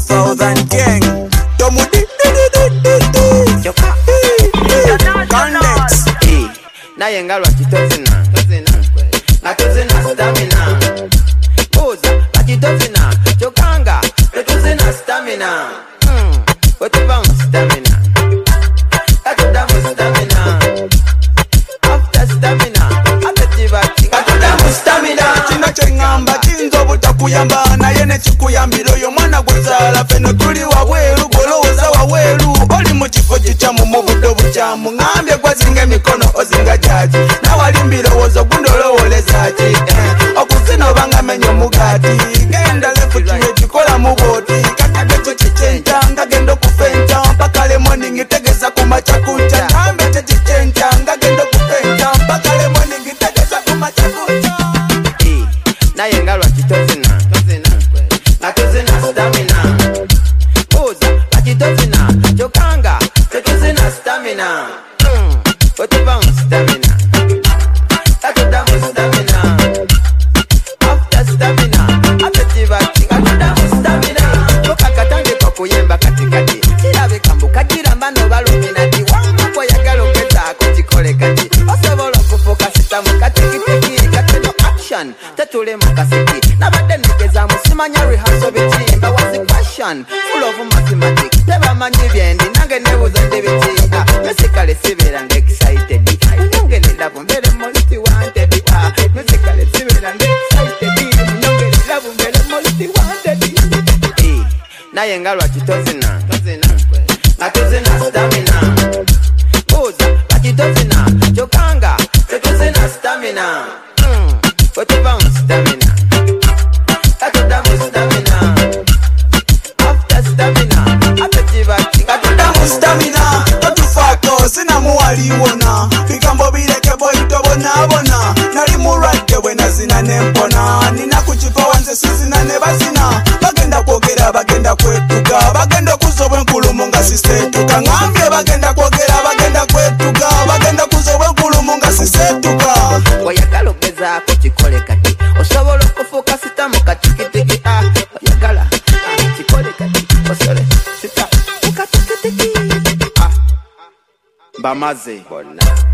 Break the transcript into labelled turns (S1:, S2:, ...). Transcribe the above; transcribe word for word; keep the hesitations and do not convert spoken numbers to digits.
S1: thousand gang. Tomudi Condex.
S2: Naye nga lwaki tozina nga tuzina stamina buuza lwaki tozina kyokanga tetuzina stamina wetuva mu stamina katuda mu stamina after stamina atetibati katuda mu stamina.
S1: Kino kyeŋŋamba kiyinza obutakuyamba naye ne kikuyambira oyo mwana gwezaala feno tuli wabweru golowooza wabweru oli mu kifo kikyamu mu budde bukyamu ŋambye gwazinga emikono ozinga gyaki nawali mbirowoozo gundolowooleza ki okuzina obanga menya omugaati genda lefukiwe kikola mu booti kakage kikicenta nga genda okufenca mpaka lemoningi tegeza ku macakuca ŋambye kyekicenca nga genda okufenca mpaka lemoningi tegeza ku macakuca.
S2: Naye nga lwaki tozina nga tuzina stamina buuza lwaki tozina kyokanga tetuzina stamina wetuva mu stamina katuda mu stamina after stamina atetibati katuda mu stamina tokakatandika okuyemba katikati kirabika mbu kagiramba nobaluminati wamako yagala okwezaako kikole kati osobola okufuuka sitamu katikitiki kateno action tetule mu kasiki nabadde negezaamu simanya rehearsal bitimba was the question full of mathematics tebamanyi byendi nange nebuuza ndi biti musically sibeeranga excited nange nelavu mbere most wanted musically sibeeranga excited nange nelavu mbere most wanted. Naye nga lwaki tozina nga tuzina stamina buuza lwaki tozina kyokanga tetuzina stamina wetuva mu stamina katuda mu stamina after stamina atetibati
S1: katuda mu stamina totufaako sinamuwaliwona bigambo bireke boyito bonaabona nali mulwadde bwe nazina nempona nina ku kifo wanze sizina ne bazina bagenda kwogera bagenda kwetuga bagenda okuza obwenkulumu nga siseetuka ŋambye bagenda kwogera bagenda kwetuga bagenda kuza obwenkulumu nga siseetuka.
S2: Oyagala ogezaako kikole kati osobola okufuuka sitamu katikitiki oyagala kikole kati osole sitamu katikitiki bamaze bonna.